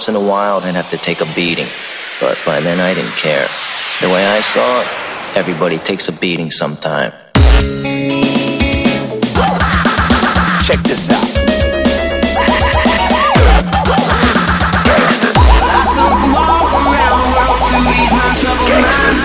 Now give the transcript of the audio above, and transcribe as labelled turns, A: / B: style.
A: once in a while I'd have to take a beating, but by then I didn't care. The way I saw it, everybody takes a beating sometime.
B: Check this out.
C: I took a walk around the world to ease my troubled mind.